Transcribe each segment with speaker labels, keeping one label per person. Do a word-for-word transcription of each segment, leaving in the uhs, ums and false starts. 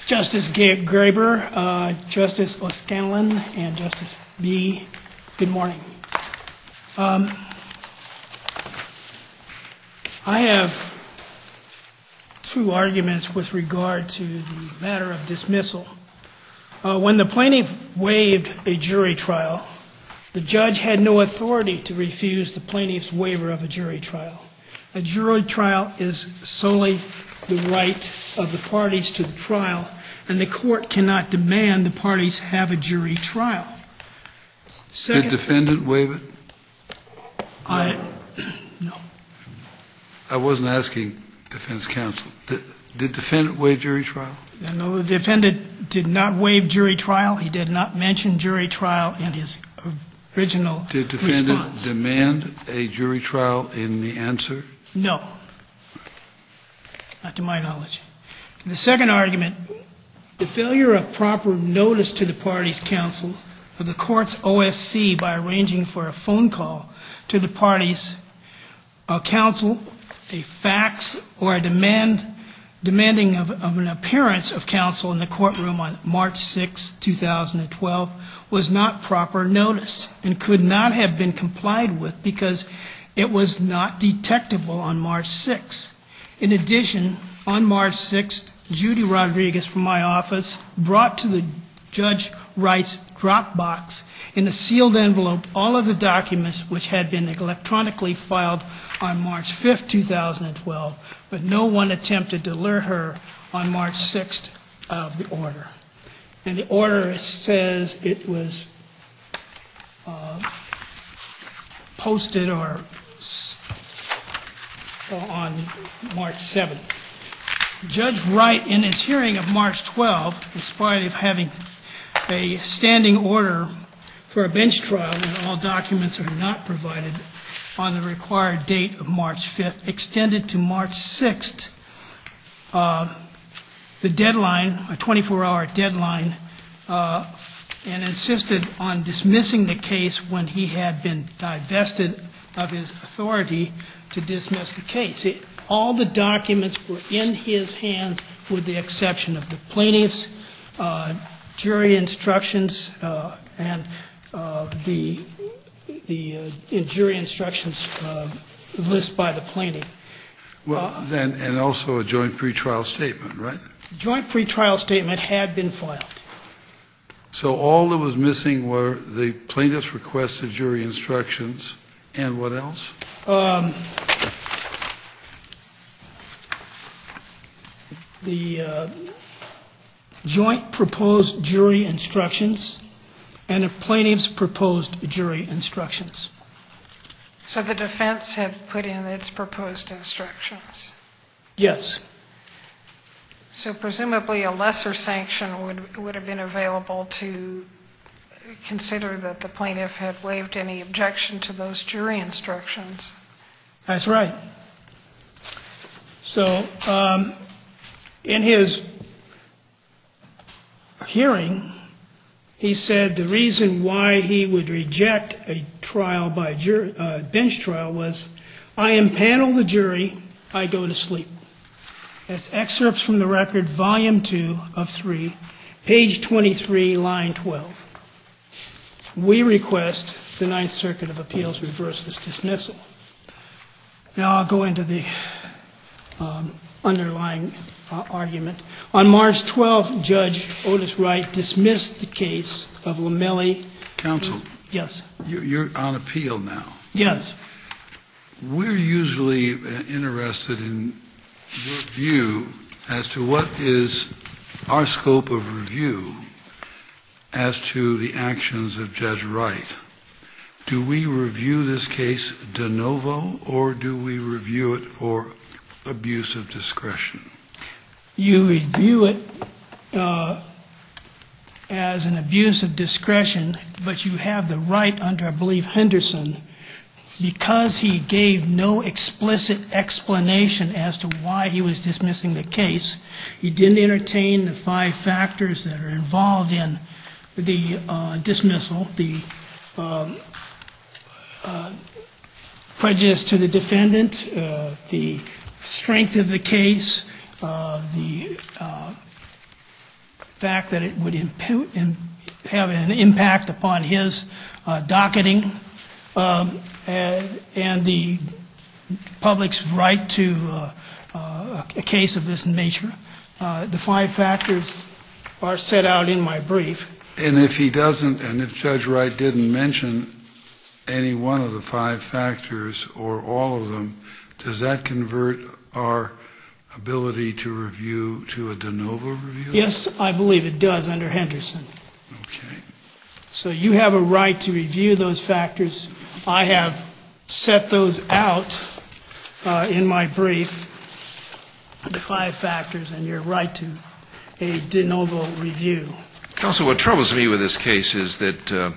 Speaker 1: Justice Graber, uh, Justice O'Scanlan, and Justice B. Good morning. Um, I have two arguments with regard to the matter of dismissal. Uh, when the plaintiff waived a jury trial, the judge had no authority to refuse the plaintiff's waiver of a jury trial. A jury trial is solely the right of the parties to the trial, and the court cannot demand the parties have a jury trial. Second,
Speaker 2: Did defendant waive it?
Speaker 1: I, no.
Speaker 2: I wasn't asking defense counsel. Did, did defendant waive jury trial?
Speaker 1: No, the defendant did not waive jury trial. He did not mention jury trial in his original response.
Speaker 2: Did defendant demand a jury trial in the answer?
Speaker 1: No. Not to my knowledge. The second argument, the failure of proper notice to the parties' counsel of the court's O S C by arranging for a phone call to the parties' uh, counsel, a fax, or a demand demanding of, of an appearance of counsel in the courtroom on March sixth, two thousand twelve was not proper notice and could not have been complied with because it was not detectable on March sixth. In addition, on March sixth, Judy Rodriguez from my office brought to the Judge Wright's drop box in a sealed envelope all of the documents which had been electronically filed on March fifth, two thousand twelve, but no one attempted to alert her on March sixth of the order. And the order says it was uh, posted or on March seventh. Judge Wright, in his hearing of March twelfth, in spite of having a standing order for a bench trial and all documents are not provided on the required date of March fifth, extended to March sixth, uh, the deadline, a twenty-four hour deadline, uh, and insisted on dismissing the case when he had been divested of his authority to dismiss the case. It, all the documents were in his hands with the exception of the plaintiff's uh, jury instructions uh, and uh, the the uh, jury instructions uh, list by the plaintiff.
Speaker 2: Well,
Speaker 1: uh,
Speaker 2: then, and also a joint pretrial statement, right?
Speaker 1: The joint pretrial statement had been filed.
Speaker 2: So all that was missing were the plaintiff's requested jury instructions and what else?
Speaker 1: Um, the uh, joint proposed jury instructions and the plaintiff's proposed jury instructions.
Speaker 3: So the defense had put in its proposed instructions?
Speaker 1: Yes.
Speaker 3: So presumably a lesser sanction would, would have been available to consider that the plaintiff had waived any objection to those jury instructions.
Speaker 1: That's right. So um, in his hearing, he said the reason why he would reject a trial by jury, uh, bench trial was, I impanel the jury, I go to sleep. That's excerpts from the record, volume two of three, page twenty-three, line twelve. We request the Ninth Circuit of Appeals reverse this dismissal. Now I'll go into the um, underlying uh, argument. On March twelfth, Judge Otis Wright dismissed the case of Lamelli.
Speaker 2: Counsel.
Speaker 1: Yes.
Speaker 2: You're on appeal now.
Speaker 1: Yes.
Speaker 2: We're usually interested in your view as to what is our scope of review as to the actions of Judge Wright. Do we review this case de novo, or do we review it for abuse of discretion?
Speaker 1: You review it uh, as an abuse of discretion, but you have the right under, I believe, Henderson, because he gave no explicit explanation as to why he was dismissing the case. He didn't entertain the five factors that are involved in the uh, dismissal, the um, uh, prejudice to the defendant, uh, the strength of the case, uh, the uh, fact that it would impu- in, have an impact upon his uh, docketing um, and, and the public's right to uh, uh, a case of this nature. Uh, the five factors are set out in my brief.
Speaker 2: And if he doesn't, and if Judge Wright didn't mention any one of the five factors or all of them, does that convert our ability to review to a de novo review?
Speaker 1: Yes, I believe it does under Henderson.
Speaker 2: Okay.
Speaker 1: So you have a right to review those factors. I have set those out uh, in my brief, the five factors, and you're right to a de novo review.
Speaker 4: Counsel, what troubles me with this case is that uh,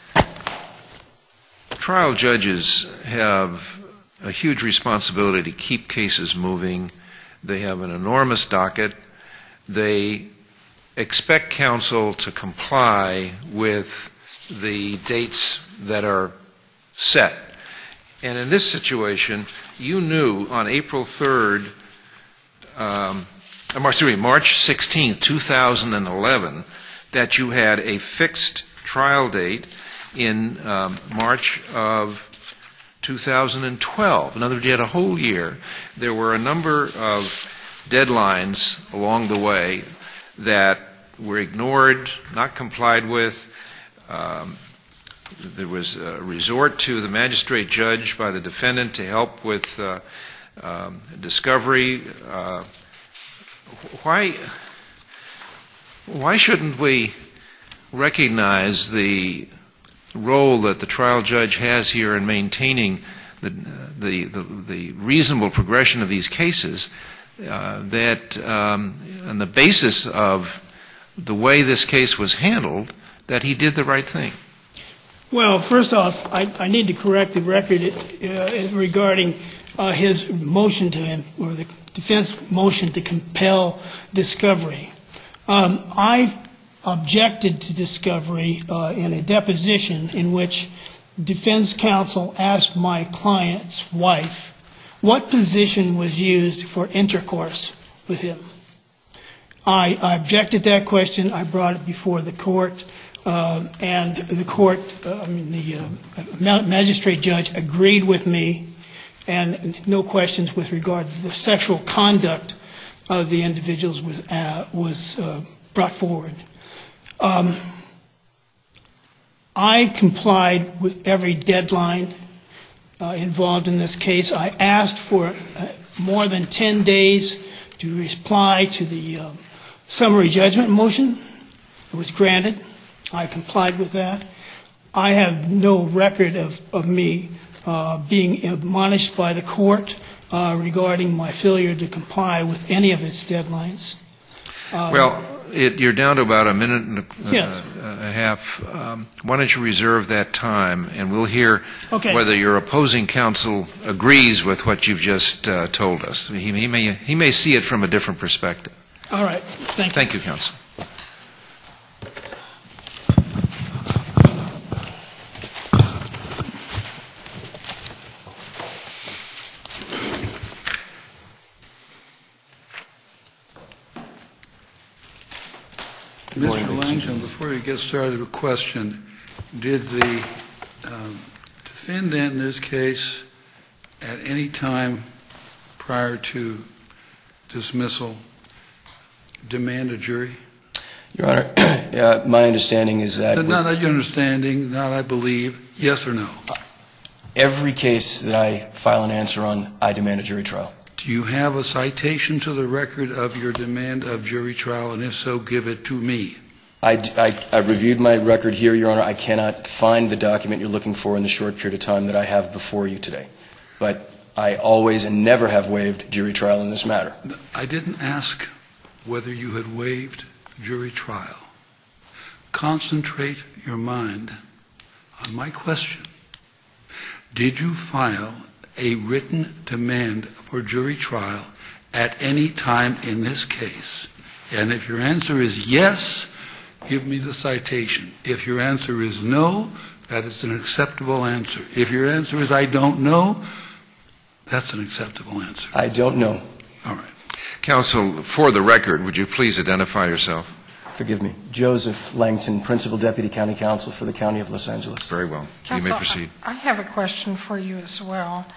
Speaker 4: trial judges have a huge responsibility to keep cases moving. They have an enormous docket. They expect counsel to comply with the dates that are set. And in this situation, you knew on April third, um, March, sorry, March sixteenth, two thousand eleven, that you had a fixed trial date in um, March of two thousand twelve. In other words, you had a whole year. There were a number of deadlines along the way that were ignored, not complied with. Um, there was a resort to the magistrate judge by the defendant to help with uh, um, discovery. Uh, why, why shouldn't we recognize the role that the trial judge has here in maintaining the, the, the, the reasonable progression of these cases, uh, that um, on the basis of the way this case was handled, that he did the right thing?
Speaker 1: Well, first off, I, I need to correct the record uh, regarding uh, his motion to him, or the defense motion to compel discovery. Um, I objected to discovery uh, in a deposition in which defense counsel asked my client's wife what position was used for intercourse with him. I, I objected to that question. I brought it before the court, uh, and the court, uh, I mean, the uh, magistrate judge agreed with me, and no questions with regard to the sexual conduct of the individuals was, uh, was uh, brought forward. Um, I complied with every deadline uh, involved in this case. I asked for uh, more than ten days to reply to the uh, summary judgment motion. It was granted. I complied with that. I have no record of, of me uh, being admonished by the court uh, regarding my failure to comply with any of its deadlines. Um,
Speaker 4: well, It, you're down to about a minute and a,
Speaker 1: yes.
Speaker 4: uh, a half. Um, why don't you reserve that time, and we'll hear
Speaker 1: okay.
Speaker 4: whether your opposing counsel agrees with what you've just uh, told us. He, he, may, he may see it from a different perspective.
Speaker 1: All right. Thank you.
Speaker 4: Thank you, counsel.
Speaker 2: Mister Langton, before you get started, a question. Did the um, defendant in this case at any time prior to dismissal demand a jury?
Speaker 5: Your Honor, uh, my understanding is that...
Speaker 2: Not that your understanding, not I believe, yes or no?
Speaker 5: Every case that I file an answer on, I demand a jury trial.
Speaker 2: Do you have a citation to the record of your demand of jury trial, and if so, give it to me?
Speaker 5: I, I, I reviewed my record here, Your Honor. I cannot find the document you're looking for in the short period of time that I have before you today. But I always and never have waived jury trial in this matter.
Speaker 2: I didn't ask whether you had waived jury trial. Concentrate your mind on my question. Did you file a written demand for jury trial at any time in this case? And if your answer is yes, give me the citation. If your answer is no, that is an acceptable answer. If your answer is I don't know, that's an acceptable answer.
Speaker 5: I don't know.
Speaker 2: All right.
Speaker 4: Counsel, for the record, would you please identify yourself?
Speaker 5: Forgive me. Joseph Langton, Principal Deputy County Counsel for the County of Los Angeles.
Speaker 4: Very well.
Speaker 3: Counsel,
Speaker 4: you may proceed.
Speaker 3: I have a question for you as well.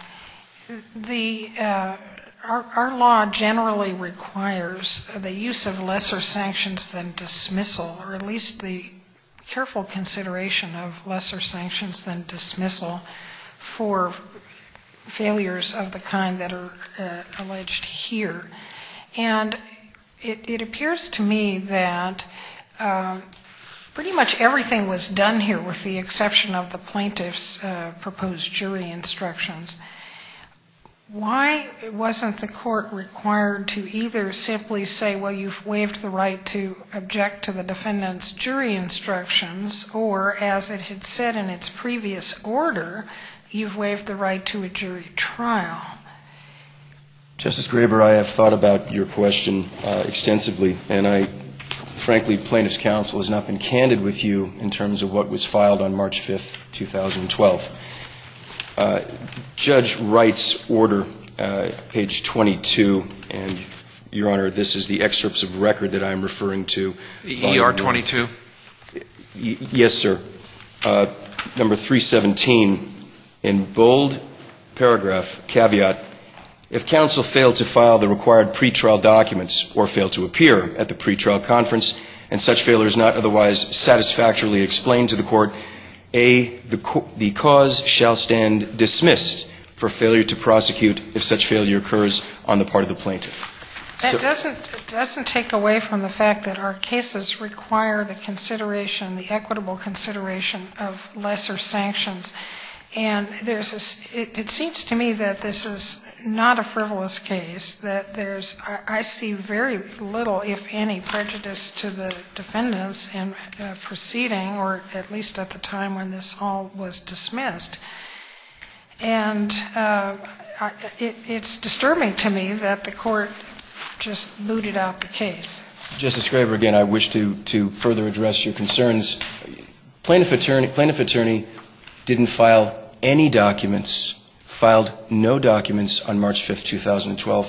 Speaker 3: The uh, our, our law generally requires the use of lesser sanctions than dismissal, or at least the careful consideration of lesser sanctions than dismissal for failures of the kind that are uh, alleged here. And it, it appears to me that uh, pretty much everything was done here with the exception of the plaintiff's uh, proposed jury instructions. Why wasn't the court required to either simply say, well, you've waived the right to object to the defendant's jury instructions, or as it had said in its previous order, you've waived the right to a jury trial?
Speaker 5: Justice Graber, I have thought about your question uh, extensively, and I, frankly, plaintiff's counsel has not been candid with you in terms of what was filed on March fifth, two thousand twelve. Uh, Judge Wright's order, uh, page twenty-two, and, Your Honor, this is the excerpts of record that I'm referring to.
Speaker 4: E R twenty-two?
Speaker 5: Y- yes, sir. Uh, number three seventeen, in bold paragraph, caveat, if counsel failed to file the required pretrial documents or failed to appear at the pretrial conference, and such failure is not otherwise satisfactorily explained to the court, A, the, co- the cause shall stand dismissed for failure to prosecute if such failure occurs on the part of the plaintiff.
Speaker 3: That
Speaker 5: So,
Speaker 3: doesn't, doesn't take away from the fact that our cases require the consideration, the equitable consideration of lesser sanctions. And there's a, it, it seems to me that this is not a frivolous case, that there's, I, I see very little, if any, prejudice to the defendants in uh, proceeding, or at least at the time when this all was dismissed. And uh, I, it, it's disturbing to me that the court just booted out the case.
Speaker 5: Justice Graber, again, I wish to, to further address your concerns. Plaintiff attorney, plaintiff attorney didn't file any documents, filed no documents on March fifth, two thousand twelve.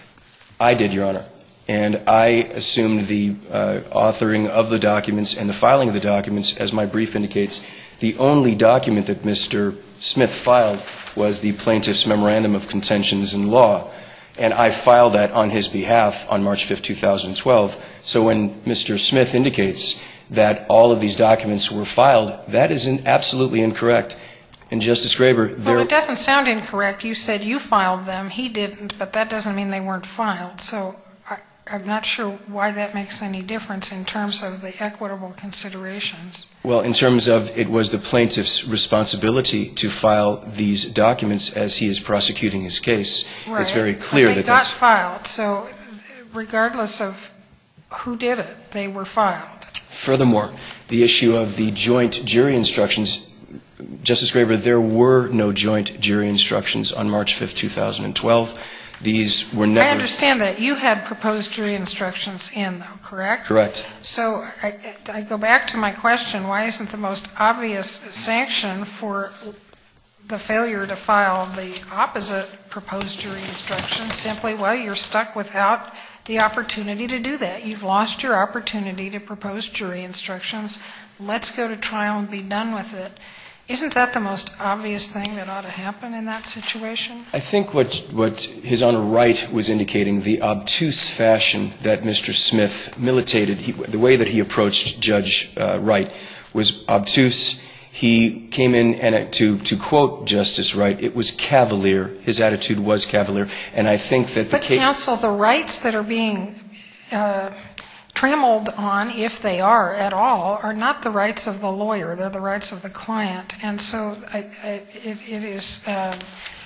Speaker 5: I did, Your Honor. And I assumed the uh, authoring of the documents and the filing of the documents, as my brief indicates. The only document that Mister Smith filed was the plaintiff's memorandum of contentions in law. And I filed that on his behalf on March fifth, two thousand twelve. So when Mister Smith indicates that all of these documents were filed, that is in, absolutely incorrect. And Justice Graber, there...
Speaker 3: Well, it doesn't sound incorrect. You said you filed them. He didn't, but that doesn't mean they weren't filed. So I, I'm not sure why that makes any difference in terms of the equitable considerations.
Speaker 5: Well, in terms of it was the plaintiff's responsibility to file these documents as he is prosecuting his case.
Speaker 3: Right.
Speaker 5: It's very clear
Speaker 3: but they
Speaker 5: that
Speaker 3: got
Speaker 5: that's...
Speaker 3: filed. So regardless of who did it, they were filed.
Speaker 5: Furthermore, the issue of the joint jury instructions, Justice Graber, there were no joint jury instructions on March fifth, two thousand twelve. These were never...
Speaker 3: I understand that. You had proposed jury instructions in, though, correct?
Speaker 5: Correct.
Speaker 3: So I, I go back to my question, why isn't the most obvious sanction for the failure to file the opposite proposed jury instructions simply, well, you're stuck without the opportunity to do that. You've lost your opportunity to propose jury instructions. Let's go to trial and be done with it. Isn't that the most obvious thing that ought to happen in that situation?
Speaker 5: I think what, what His Honor Wright was indicating, the obtuse fashion that Mister Smith militated, he, the way that he approached Judge uh, Wright was obtuse. He came in, and to, to quote Justice Wright, it was cavalier. His attitude was cavalier. And I think that the
Speaker 3: But
Speaker 5: case...
Speaker 3: counsel, the rights that are being uh, trammeled on, if they are at all, are not the rights of the lawyer. They're the rights of the client. And so I, I, it, it is, uh,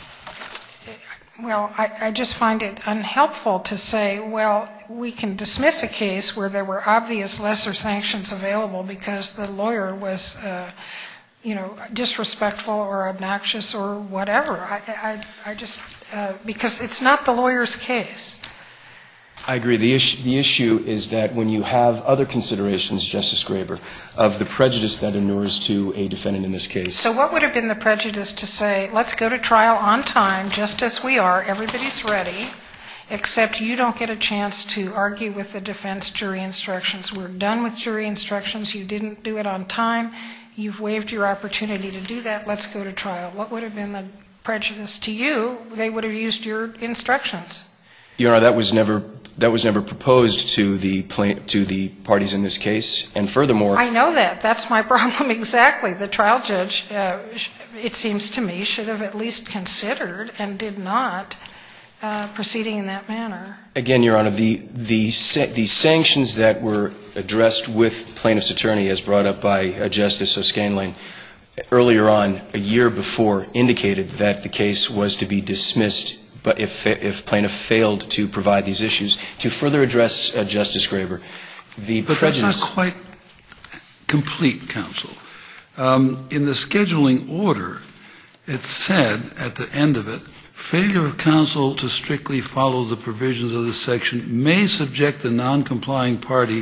Speaker 3: well, I, I just find it unhelpful to say, well, we can dismiss a case where there were obvious lesser sanctions available because the lawyer was, uh, you know, disrespectful or obnoxious or whatever. I, I, I just, uh, because it's not the lawyer's case.
Speaker 5: I agree. The issue, the issue is that when you have other considerations, Justice Graber, of the prejudice that inures to a defendant in this case.
Speaker 3: So what would have been the prejudice to say, let's go to trial on time, just as we are, everybody's ready, except you don't get a chance to argue with the defense jury instructions. We're done with jury instructions. You didn't do it on time. You've waived your opportunity to do that. Let's go to trial. What would have been the prejudice to you? They would have used your instructions.
Speaker 5: Your Honor, that was never that was never proposed to the plain, to the parties in this case. And furthermore,
Speaker 3: I know that. That's my problem exactly. The trial judge, uh, it seems to me, should have at least considered and did not uh, proceeding in that manner.
Speaker 5: Again, Your Honor, the the the sanctions that were addressed with plaintiff's attorney, as brought up by uh, Justice O'Scanlan earlier on, a year before, indicated that the case was to be dismissed. But if, if plaintiff failed to provide these issues, to further address uh, Justice Graber, the
Speaker 2: but
Speaker 5: prejudice.
Speaker 2: But that's not quite complete, counsel. Um, in the scheduling order, it said at the end of it, failure of counsel to strictly follow the provisions of this section may subject the non-complying party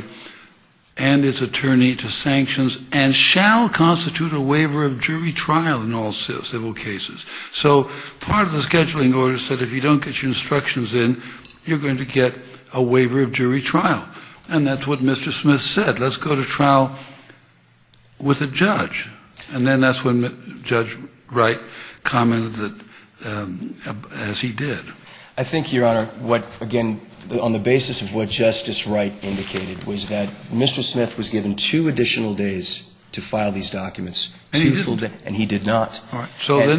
Speaker 2: and its attorney to sanctions and shall constitute a waiver of jury trial in all civil cases. So part of the scheduling order said if you don't get your instructions in, you're going to get a waiver of jury trial. And that's what Mister Smith said. Let's go to trial with a judge. And then that's when Judge Wright commented that, um, as he did.
Speaker 5: I think, Your Honor, what, again, on the basis of what Justice Wright indicated, was that Mister Smith was given two additional days to file these documents.
Speaker 2: And
Speaker 5: two
Speaker 2: he
Speaker 5: full days, and he did not.
Speaker 2: All right. So
Speaker 5: and
Speaker 2: then,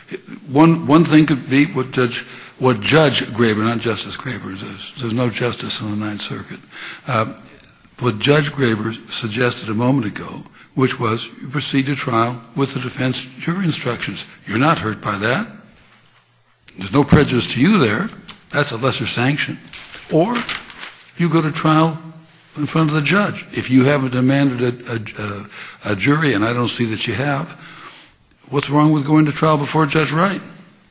Speaker 2: one one thing could be what Judge what Judge Graber, not Justice Graber, there's, there's no justice in the Ninth Circuit. Uh, what Judge Graber suggested a moment ago, which was you proceed to trial with the defense jury instructions. You're not hurt by that. There's no prejudice to you there. That's a lesser sanction. Or you go to trial in front of the judge. If you haven't demanded a, a, a jury, and I don't see that you have, what's wrong with going to trial before Judge Wright?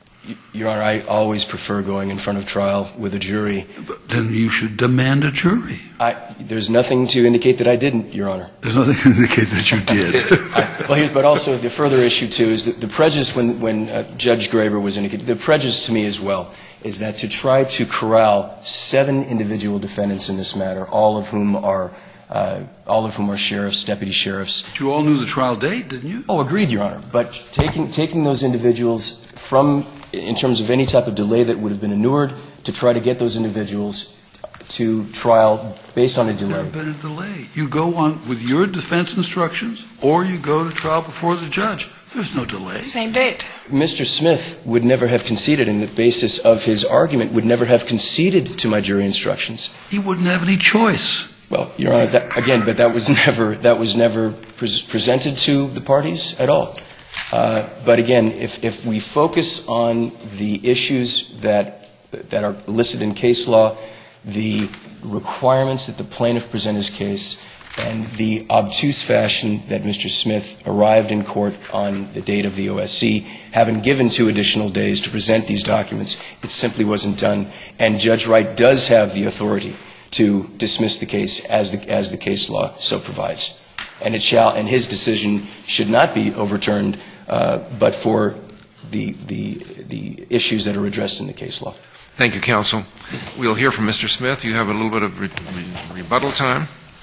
Speaker 5: Your Honor, I always prefer going in front of trial with a jury.
Speaker 2: But then you should demand a jury.
Speaker 5: I, there's nothing to indicate that I didn't, Your Honor.
Speaker 2: There's nothing to indicate that you did.
Speaker 5: I, well, here, but also the further issue, too, is that the prejudice when, when uh, Judge Graber was indicated, the prejudice to me as well, is that to try to corral seven individual defendants in this matter, all of whom are uh, all of whom are sheriffs, deputy sheriffs.
Speaker 2: But you all knew the trial date, didn't you?
Speaker 5: Oh, agreed, Your Honor. But taking taking those individuals from, in terms of any type of delay that would have been inured, to try to get those individuals to trial based on a delay.
Speaker 2: There's been a delay. You go on with your defense instructions, or you go to trial before the judge. There's no delay.
Speaker 3: Same date.
Speaker 5: Mister Smith would never have conceded, and the basis of his argument would never have conceded to my jury instructions.
Speaker 2: He wouldn't have any choice.
Speaker 5: Well, Your Honor, that, again, but that was never that was never pre- presented to the parties at all. Uh, but again, if if we focus on the issues that that are listed in case law, the requirements that the plaintiff present his case, and the obtuse fashion that Mister Smith arrived in court on the date of the O S C, having given two additional days to present these documents, it simply wasn't done. And Judge Wright does have the authority to dismiss the case as the, as the case law so provides. And it shall, and his decision should not be overturned, uh, but for the, the, the issues that are addressed in the case law.
Speaker 4: Thank you, counsel. We'll hear from Mister Smith. You have a little bit of re- re- rebuttal time.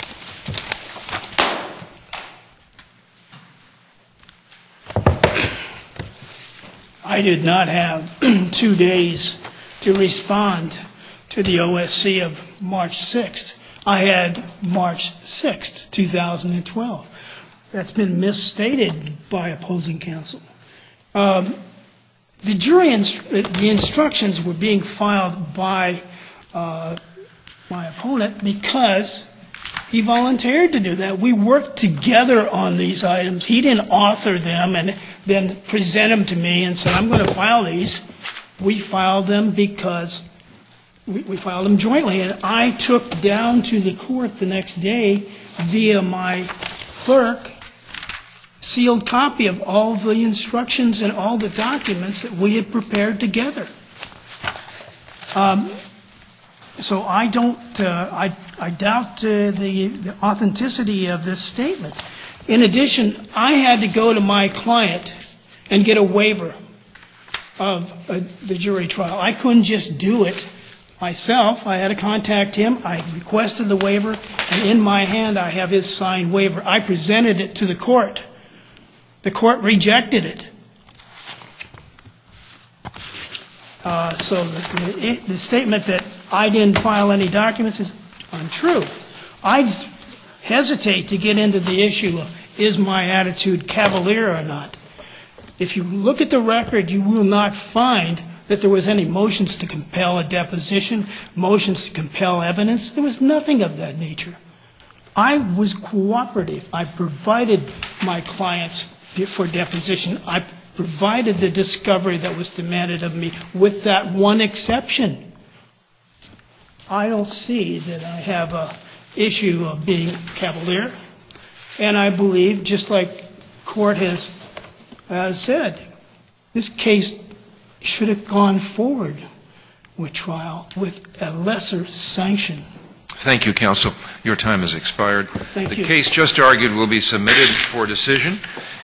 Speaker 1: I did not have two days to respond to the O S C of March sixth. I had March sixth, two thousand twelve. That's been misstated by opposing counsel. Um, the jury, inst- the instructions were being filed by uh, my opponent because he volunteered to do that. We worked together on these items. He didn't author them and then present them to me and said, I'm going to file these. We filed them because we, we filed them jointly. And I took down to the court the next day via my clerk sealed copy of all of the instructions and all the documents that we had prepared together. Um, so I don't, uh, I, I doubt uh, the, the authenticity of this statement. In addition, I had to go to my client and get a waiver of uh, the jury trial. I couldn't just do it myself. I had to contact him. I requested the waiver, and in my hand I have his signed waiver. I presented it to the court. The court rejected it. Uh, so the, the statement that I didn't file any documents is untrue. I hesitate to get into the issue of is my attitude cavalier or not. If you look at the record, you will not find that there was any motions to compel a deposition, motions to compel evidence. There was nothing of that nature. I was cooperative. I provided my clients for deposition. I provided the discovery that was demanded of me, with that one exception. I don't see that I have a issue of being cavalier, and I believe, just like court has uh, said, this case should have gone forward with trial with a lesser sanction.
Speaker 4: Thank you, counsel. Your time has expired.
Speaker 1: Thank
Speaker 4: the
Speaker 1: you.
Speaker 4: case just argued will be submitted for decision.